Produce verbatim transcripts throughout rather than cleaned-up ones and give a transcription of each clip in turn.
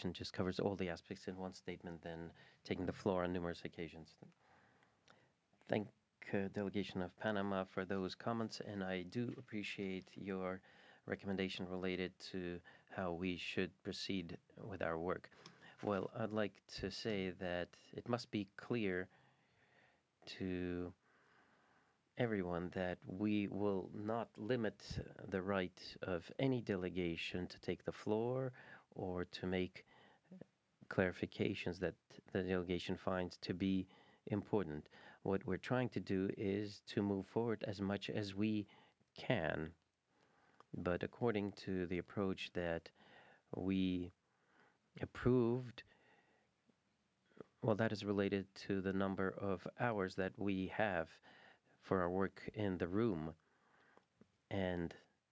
delegation just covers all the aspects in one statement than taking the floor on numerous occasions. Thank uh, Delegation of Panama for those comments, and I do appreciate your recommendation related to how we should proceed with our work. Well, I'd like to say that it must be clear to everyone that we will not limit the right of any delegation to take the floor or to make clarifications that the delegation finds to be important. What we're trying to do is to move forward as much as we can, but according to the approach that we approved, well, that is related to the number of hours that we have for our work in the room. And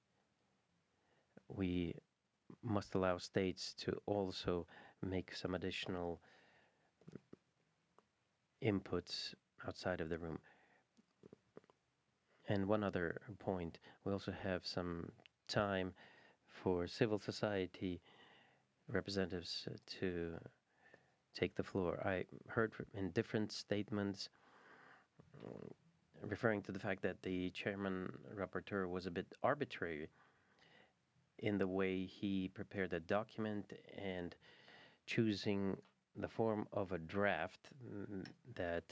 we must allow states to also make some additional inputs outside of the room. And one other point, we also have some time for civil society representatives to take the floor. I heard in different statements referring to the fact that the chairman rapporteur was a bit arbitrary in the way he prepared the document and choosing the form of a draft mm, that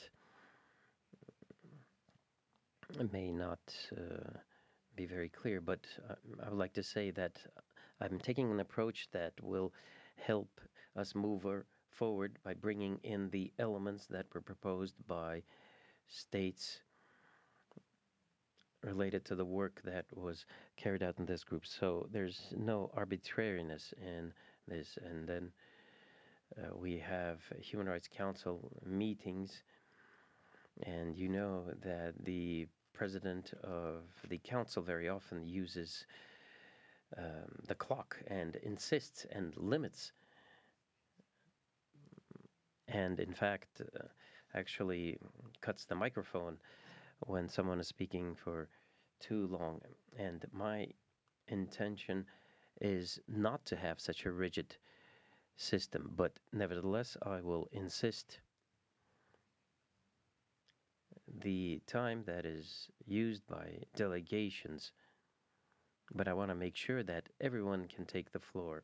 may not uh, be very clear, but uh, I would like to say that I'm taking an approach that will help us move forward by bringing in the elements that were proposed by states related to the work that was carried out in this group. So there's no arbitrariness in this. And then uh, we have Human Rights Council meetings, and you know that the president of the council very often uses um, the clock and insists and limits, and in fact, uh, actually cuts the microphone when someone is speaking for too long. And my intention is not to have such a rigid system, but nevertheless, I will insist the time that is used by delegations, but I want to make sure that everyone can take the floor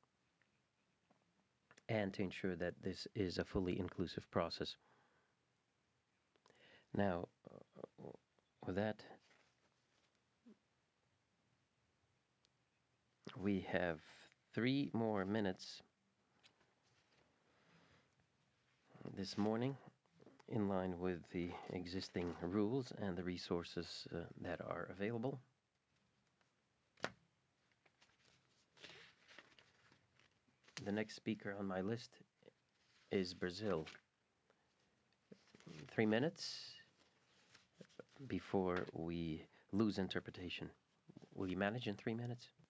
and to ensure that this is a fully inclusive process. Now, uh, with that, we have three more minutes this morning in line with the existing rules and the resources uh, that are available. The next speaker on my list is Brazil. Three minutes before we lose interpretation. Will you manage in three minutes?